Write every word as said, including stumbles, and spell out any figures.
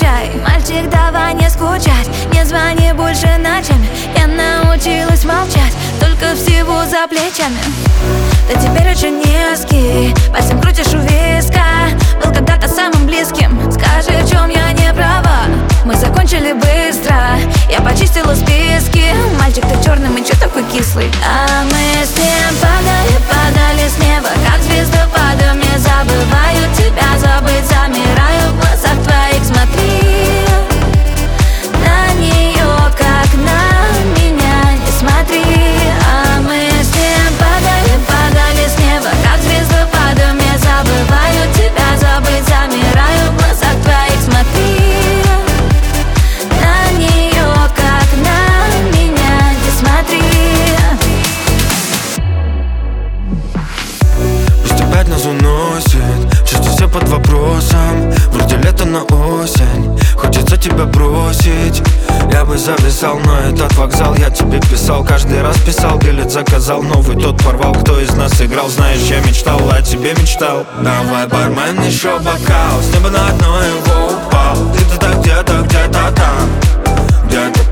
отвечай. Мальчик, давай не скучать, не звони больше ночами. Я научилась молчать, только всего за плечами. Ты теперь очень низкий, пальцем крутишь у виска. Был когда-то самым близким, скажи, в чем я не права. Мы закончили быстро, я почистила списки. Мальчик, ты черный, и чё такой кислый? А мы с ним падали, падали с неба, как звездопадом. Не забываю тебя, забыть замираю в глазах твоих. Смотри на нее, как на меня, не смотри. А мы с ним падали, падали с неба, как звездопадом. Не забываю тебя, забыть замираю в глазах твоих. Смотри на нее, как на меня, не смотри. Пусть опять нас уносит, чувства все под вопросом. Вроде лето на осень, хочется тебя бросить. Я бы зависал, но этот вокзал я тебе писал. Каждый раз писал, билет заказал, новый тот порвал. Кто из нас играл, знаешь, я мечтал, о тебе мечтал. Давай, бармен, еще бокал, с неба на одно его упал. Где-то, где-то, где-то там, где-то